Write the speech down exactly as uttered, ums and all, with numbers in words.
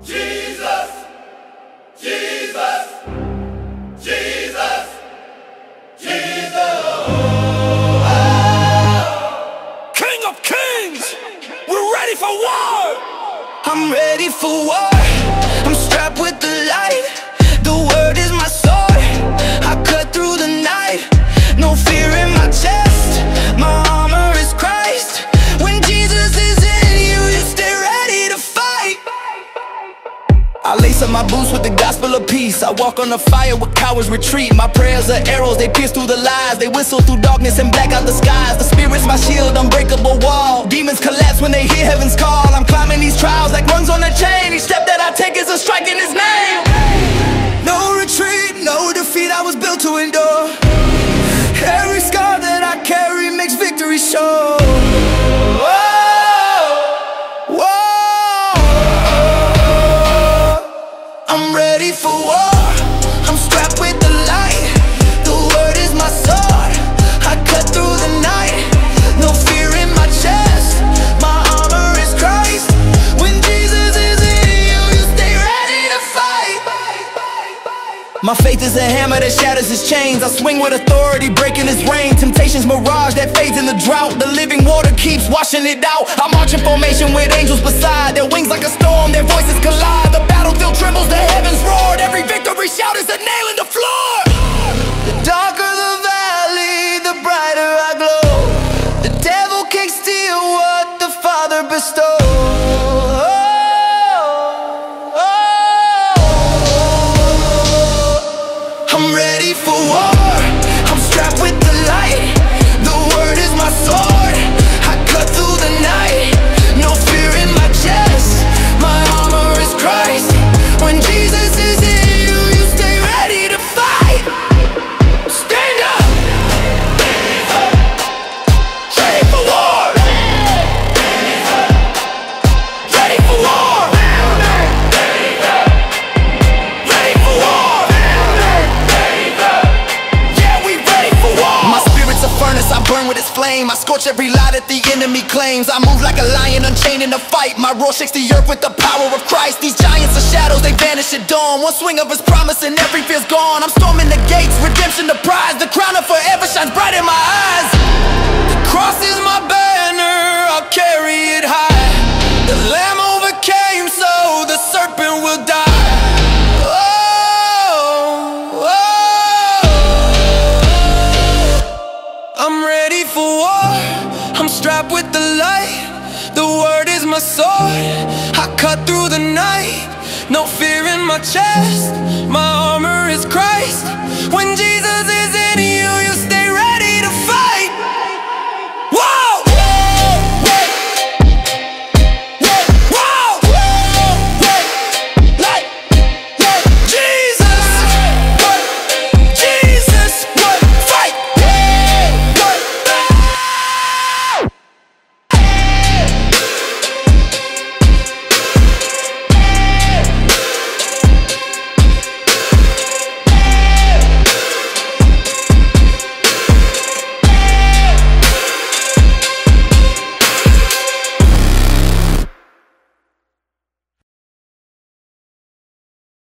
Jesus, Jesus, Jesus, Jesus. King of Kings, we're ready for war. I'm ready for war. I'm strapped with the light. The word is my sword. I cut through the night. No fear in my chest. My armor is Christ. When Jesus is in you, you stay ready to fight. I lace up my boots with the gospel of peace. I walk on the fire where cowards retreat. My prayers are arrows, they pierce through the lies. They whistle through darkness and black out the skies. The spirit's my shield, unbreakable wall. Demons collapse when they hear heaven's call. I'm climbing these trials like rungs on a chain. Each step that I take is a strike in his name. No retreat, no defeat, I was built to endure. Every scar that I carry makes victory sure. Whoa, whoa. I'm ready for war. I'm strapped with the light. The word is my sword. I cut through the night. No fear in my chest. My armor is Christ. When Jesus is in you, you stay ready to fight. My faith is a hammer that shatters his chains. I swing with authority, breaking his reign. Temptation's mirage that fades in the drought. The living water keeps washing it out. I march in formation with angels beside. Their wings like a storm, their voices collide. The battlefield trembles, the heavens roared. Every victory shout is a nail in the floor. The darker the valley, the brighter I glow. The devil can't steal what the Father bestows. I'm ready for war. I'm strapped with the light. The word is my sword. I cut through the night. No fear in my chest. My armor is Christ. When Jesus is in you, you stay ready to fight. Stand up. Ready for war. Ready for war. Ready for war. Furnace, I burn with its flame. I scorch every lie that the enemy claims. I move like a lion unchained in a fight. My roar shakes the earth with the power of Christ. These giants are shadows, they vanish at dawn. One swing of his promise and every fear's gone. I'm storming the gates, redemption the prize. The crown of forever shines bright in my eyes. The cross is my banner, I'll carry it high. The Lamb overcame, so the serpent will die. I'm ready for war. I'm strapped with the light. The word is my sword. I cut through the night. No fear in my chest. My armor is Christ. When Jesus